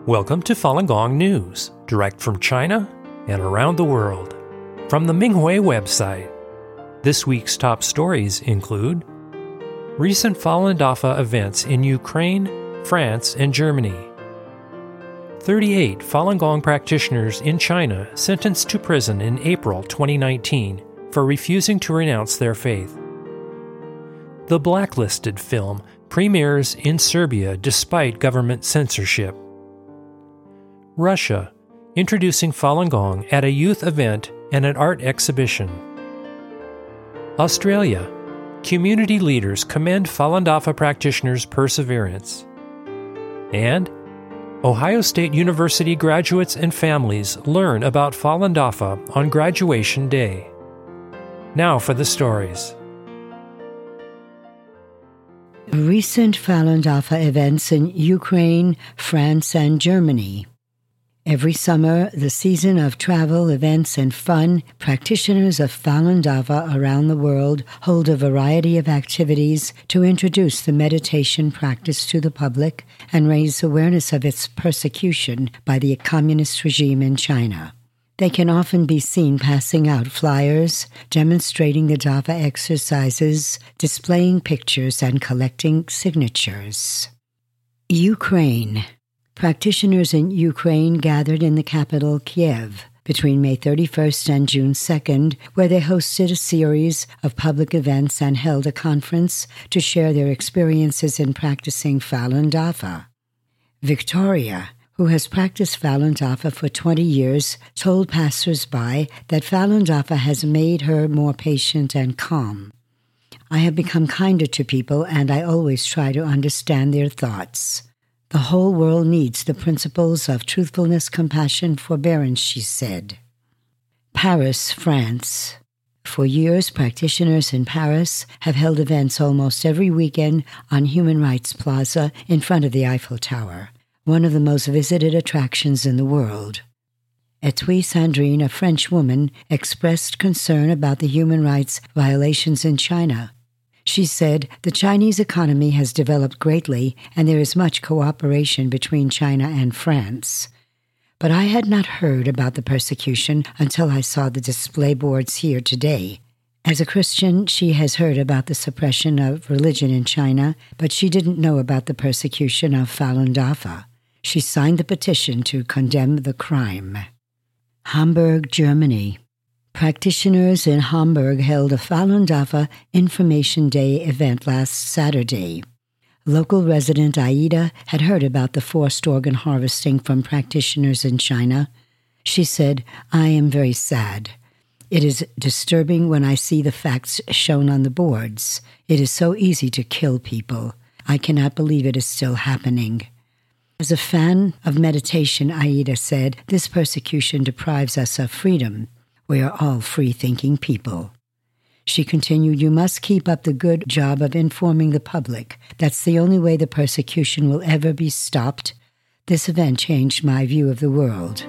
Welcome to Falun Gong News, direct from China and around the world. From the Minghui website, this week's top stories include recent Falun Dafa events in Ukraine, France, and Germany. 38 Falun Gong practitioners in China sentenced to prison in April 2019 for refusing to renounce their faith. The Blacklisted film premieres in Serbia despite government censorship. Russia, introducing Falun Gong at a youth event and an art exhibition. Australia, community leaders commend Falun Dafa practitioners' perseverance. And Ohio State University graduates and families learn about Falun Dafa on graduation day. Now for the stories. Recent Falun Dafa events in Ukraine, France, and Germany. Every summer, the season of travel, events, and fun, practitioners of Falun Dafa around the world hold a variety of activities to introduce the meditation practice to the public and raise awareness of its persecution by the communist regime in China. They can often be seen passing out flyers, demonstrating the Dafa exercises, displaying pictures, and collecting signatures. Ukraine. Practitioners in Ukraine gathered in the capital Kiev between May 31st and June 2nd, where they hosted a series of public events and held a conference to share their experiences in practicing Falun Dafa. Victoria, who has practiced Falun Dafa for 20 years, told passers-by that Falun Dafa has made her more patient and calm. "I have become kinder to people, and I always try to understand their thoughts. The whole world needs the principles of truthfulness, compassion, forbearance," she said. Paris, France. For years, practitioners in Paris have held events almost every weekend on Human Rights Plaza in front of the Eiffel Tower, one of the most visited attractions in the world. Etui Sandrine, a French woman, expressed concern about the human rights violations in China. She said, "The Chinese economy has developed greatly, and there is much cooperation between China and France. But I had not heard about the persecution until I saw the display boards here today. As a Christian, she has heard about the suppression of religion in China, but she didn't know about the persecution of Falun Dafa. She signed the petition to condemn the crime." Hamburg, Germany. Practitioners in Hamburg held a Falun Dafa Information Day event last Saturday. Local resident Aida had heard about the forced organ harvesting from practitioners in China. She said, "I am very sad. It is disturbing when I see the facts shown on the boards. It is so easy to kill people. I cannot believe it is still happening." As a fan of meditation, Aida said, "This persecution deprives us of freedom. We are all free-thinking people." She continued, "You must keep up the good job of informing the public. That's the only way the persecution will ever be stopped. This event changed my view of the world."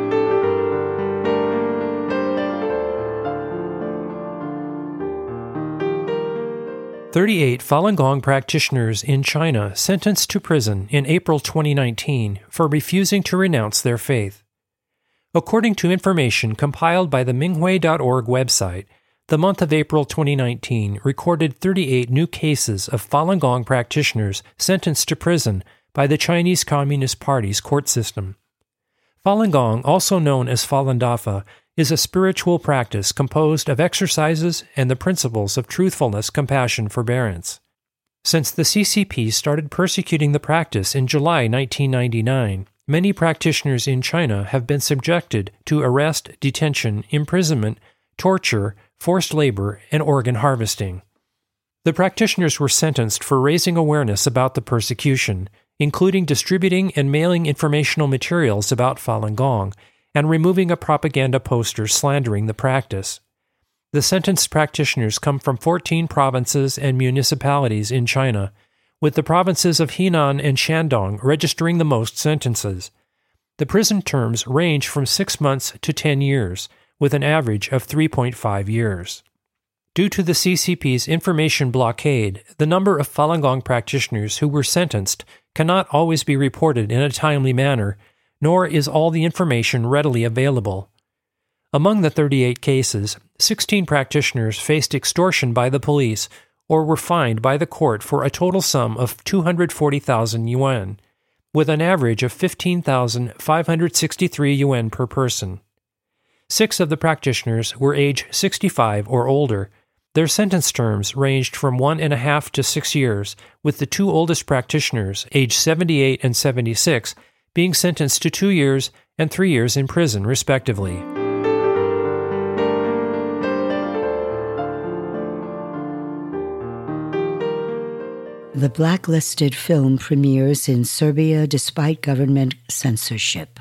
"38 Falun Gong practitioners in China sentenced to prison in April 2019 for refusing to renounce their faith. According to information compiled by the Minghui.org website, the month of April 2019 recorded 38 new cases of Falun Gong practitioners sentenced to prison by the Chinese Communist Party's court system. Falun Gong, also known as Falun Dafa, is a spiritual practice composed of exercises and the principles of truthfulness, compassion, forbearance. Since the CCP started persecuting the practice in July 1999, many practitioners in China have been subjected to arrest, detention, imprisonment, torture, forced labor, and organ harvesting. The practitioners were sentenced for raising awareness about the persecution, including distributing and mailing informational materials about Falun Gong, and removing a propaganda poster slandering the practice. The sentenced practitioners come from 14 provinces and municipalities in China, with the provinces of Henan and Shandong registering the most sentences. The prison terms range from 6 months to 10 years, with an average of 3.5 years. Due to the CCP's information blockade, the number of Falun Gong practitioners who were sentenced cannot always be reported in a timely manner, nor is all the information readily available. Among the 38 cases, 16 practitioners faced extortion by the police or were fined by the court for a total sum of 240,000 yuan, with an average of 15,563 yuan per person. 6 of the practitioners were age 65 or older. Their sentence terms ranged from 1.5 to 6 years, with the 2 oldest practitioners, age 78 and 76, being sentenced to 2 years and 3 years in prison, respectively. The blacklisted film premieres in Serbia despite government censorship.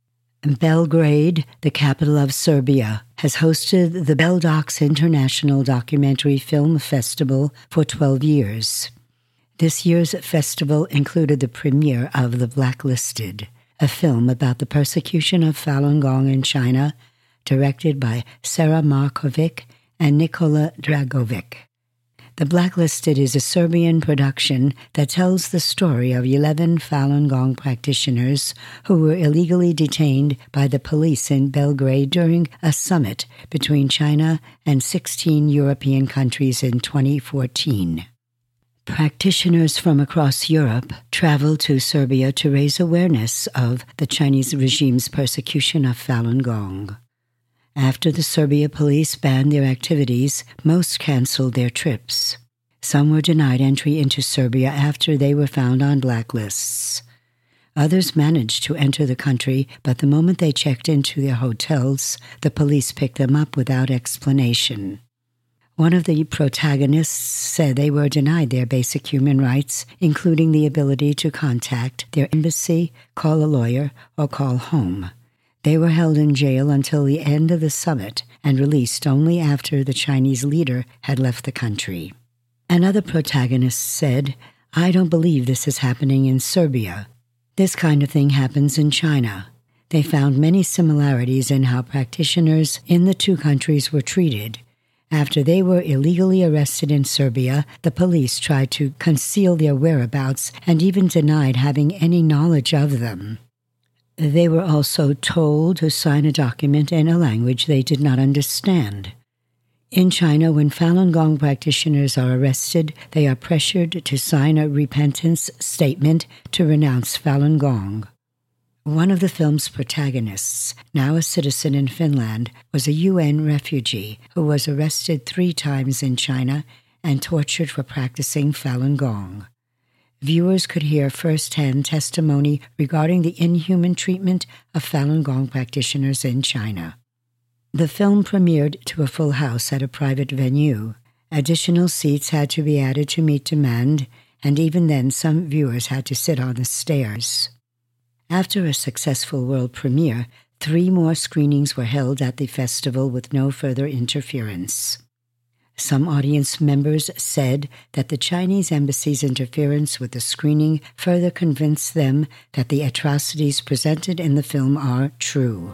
Belgrade, the capital of Serbia, has hosted the Beldocs International Documentary Film Festival for 12 years. This year's festival included the premiere of The Blacklisted, a film about the persecution of Falun Gong in China, directed by Sara Markovic and Nikola Dragovic. The Blacklisted is a Serbian production that tells the story of 11 Falun Gong practitioners who were illegally detained by the police in Belgrade during a summit between China and 16 European countries in 2014. Practitioners from across Europe traveled to Serbia to raise awareness of the Chinese regime's persecution of Falun Gong. After the Serbia police banned their activities, most canceled their trips. Some were denied entry into Serbia after they were found on blacklists. Others managed to enter the country, but the moment they checked into their hotels, the police picked them up without explanation. One of the protagonists said they were denied their basic human rights, including the ability to contact their embassy, call a lawyer, or call home. They were held in jail until the end of the summit and released only after the Chinese leader had left the country. Another protagonist said, "I don't believe this is happening in Serbia. This kind of thing happens in China." They found many similarities in how practitioners in the 2 countries were treated. After they were illegally arrested in Serbia, the police tried to conceal their whereabouts and even denied having any knowledge of them. They were also told to sign a document in a language they did not understand. In China, when Falun Gong practitioners are arrested, they are pressured to sign a repentance statement to renounce Falun Gong. One of the film's protagonists, now a citizen in Finland, was a UN refugee who was arrested 3 times in China and tortured for practicing Falun Gong. Viewers could hear first-hand testimony regarding the inhuman treatment of Falun Gong practitioners in China. The film premiered to a full house at a private venue. Additional seats had to be added to meet demand, and even then some viewers had to sit on the stairs. After a successful world premiere, 3 more screenings were held at the festival with no further interference. Some audience members said that the Chinese embassy's interference with the screening further convinced them that the atrocities presented in the film are true.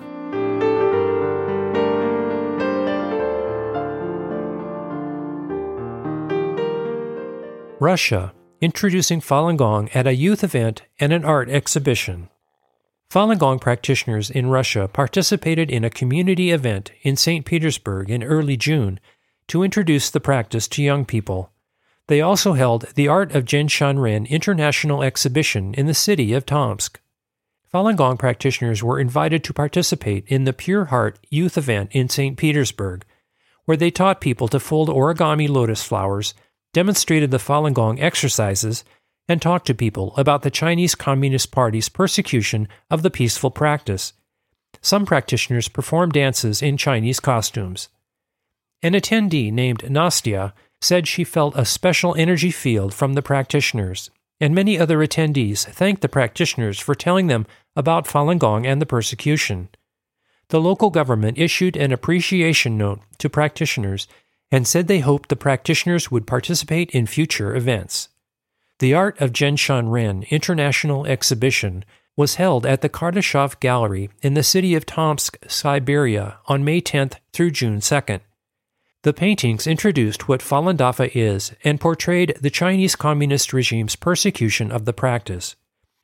Russia, introducing Falun Gong at a youth event and an art exhibition. Falun Gong practitioners in Russia participated in a community event in St. Petersburg in early June to introduce the practice to young people. They also held the Art of Zhenshan International Exhibition in the city of Tomsk. Falun Gong practitioners were invited to participate in the Pure Heart youth event in St. Petersburg, where they taught people to fold origami lotus flowers, demonstrated the Falun Gong exercises, and talked to people about the Chinese Communist Party's persecution of the peaceful practice. Some practitioners performed dances in Chinese costumes. An attendee named Nastya said she felt a special energy field from the practitioners, and many other attendees thanked the practitioners for telling them about Falun Gong and the persecution. The local government issued an appreciation note to practitioners and said they hoped the practitioners would participate in future events. The Art of Zhenshan International Exhibition was held at the Kardashev Gallery in the city of Tomsk, Siberia, on May 10th through June 2nd. The paintings introduced what Falun Dafa is and portrayed the Chinese Communist regime's persecution of the practice.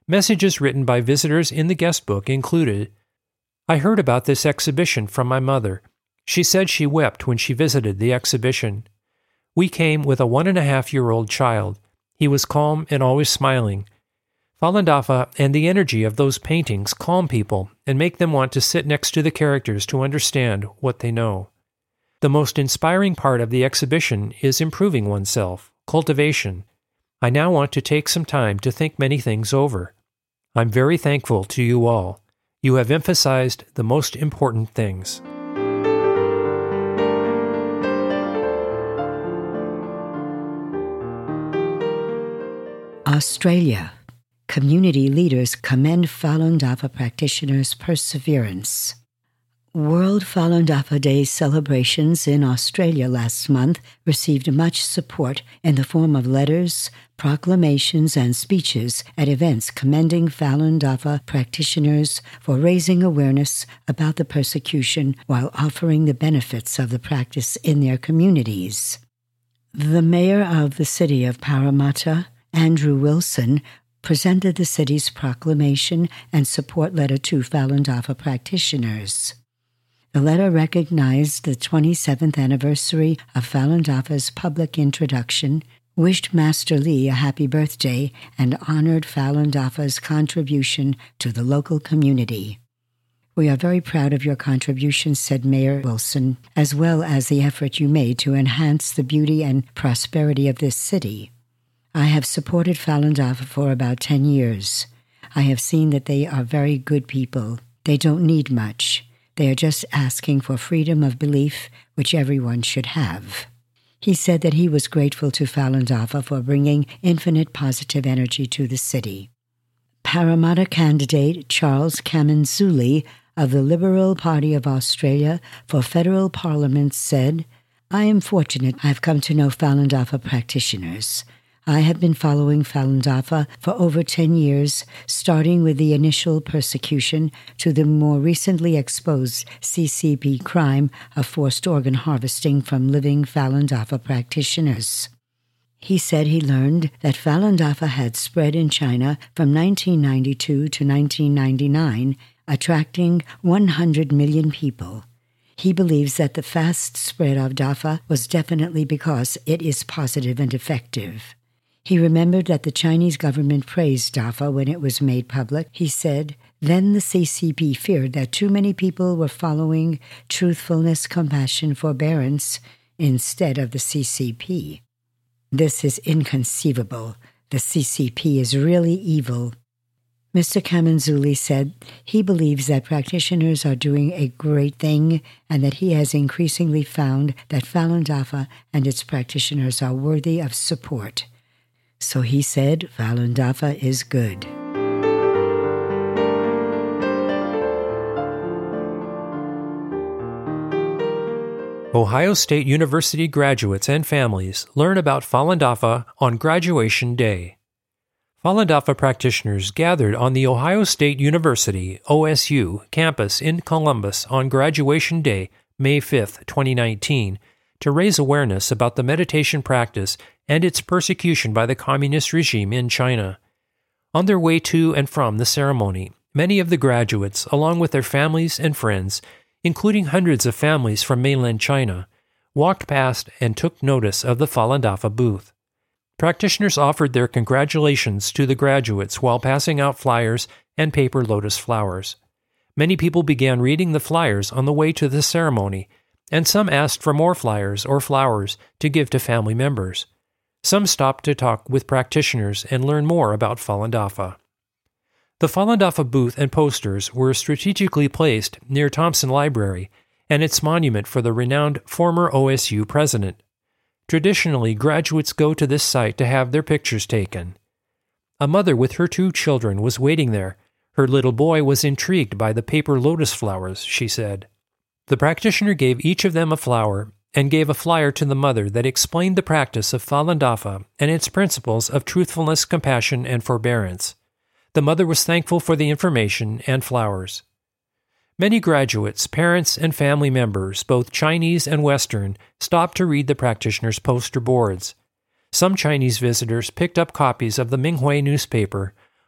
Messages written by visitors in the guest book included, "I heard about this exhibition from my mother. She said she wept when she visited the exhibition. We came with a 1.5-year-old child. He was calm and always smiling. Falun Dafa and the energy of those paintings calm people and make them want to sit next to the characters to understand what they know. The most inspiring part of the exhibition is improving oneself, cultivation. I now want to take some time to think many things over. I'm very thankful to you all. You have emphasized the most important things." Australia. Community leaders commend Falun Dafa practitioners' perseverance. World Falun Dafa Day celebrations in Australia last month received much support in the form of letters, proclamations, and speeches at events commending Falun Dafa practitioners for raising awareness about the persecution while offering the benefits of the practice in their communities. The mayor of the city of Parramatta, Andrew Wilson, presented the city's proclamation and support letter to Falun Dafa practitioners. The letter recognized the 27th anniversary of Falun Dafa's public introduction, wished Master Li a happy birthday, and honored Falun Dafa's contribution to the local community. "We are very proud of your contributions," said Mayor Wilson, "as well as the effort you made to enhance the beauty and prosperity of this city. I have supported Falun Dafa for about 10 years. I have seen that they are very good people. They don't need much. They are just asking for freedom of belief, which everyone should have." He said that he was grateful to Falun Dafa for bringing infinite positive energy to the city. Parramatta candidate Charles Kaminzuli of the Liberal Party of Australia for federal parliament said, "I am fortunate I have come to know Falun Dafa practitioners. I have been following Falun Dafa for over 10 years, starting with the initial persecution to the more recently exposed CCP crime of forced organ harvesting from living Falun Dafa practitioners." He said he learned that Falun Dafa had spread in China from 1992 to 1999, attracting 100 million people. He believes that the fast spread of Dafa was definitely because it is positive and effective. He remembered that the Chinese government praised Dafa when it was made public. He said, "Then the CCP feared that too many people were following truthfulness, compassion, forbearance instead of the CCP. This is inconceivable. The CCP is really evil." Mr. Kaminzuli said he believes that practitioners are doing a great thing and that he has increasingly found that Falun Dafa and its practitioners are worthy of support. So he said Falun Dafa is good. Ohio State University graduates and families learn about Falun Dafa on graduation day. Falun Dafa practitioners gathered on the Ohio State University, OSU, campus in Columbus on graduation day, May 5, 2019, to raise awareness about the meditation practice and its persecution by the communist regime in China. On their way to and from the ceremony, many of the graduates, along with their families and friends, including hundreds of families from mainland China, walked past and took notice of the Falun Dafa booth. Practitioners offered their congratulations to the graduates while passing out flyers and paper lotus flowers. Many people began reading the flyers on the way to the ceremony, and some asked for more flyers or flowers to give to family members. Some stopped to talk with practitioners and learn more about Falun Dafa. The Falun Dafa booth and posters were strategically placed near Thompson Library and its monument for the renowned former OSU president. Traditionally, graduates go to this site to have their pictures taken. A mother with her 2 children was waiting there. Her little boy was intrigued by the paper lotus flowers, she said. The practitioner gave each of them a flower and gave a flyer to the mother that explained the practice of Falun Dafa and its principles of truthfulness, compassion, and forbearance. The mother was thankful for the information and flowers. Many graduates, parents, and family members, both Chinese and Western, stopped to read the practitioners' poster boards. Some Chinese visitors picked up copies of the Minghui newspaper,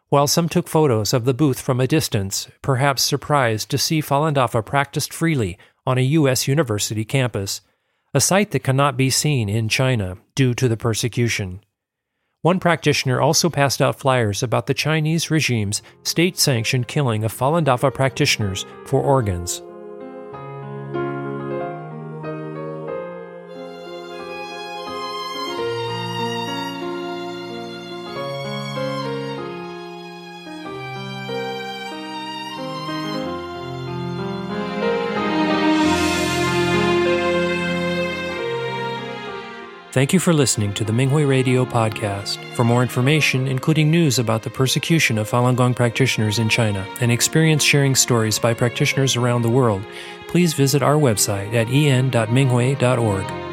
while some took photos of the booth from a distance, perhaps surprised to see Falun Dafa practiced freely on a U.S. university campus, a sight that cannot be seen in China due to the persecution. One practitioner also passed out flyers about the Chinese regime's state-sanctioned killing of Falun Dafa practitioners for organs. Thank you for listening to the Minghui Radio podcast. For more information, including news about the persecution of Falun Gong practitioners in China and experience-sharing stories by practitioners around the world, please visit our website at en.minghui.org.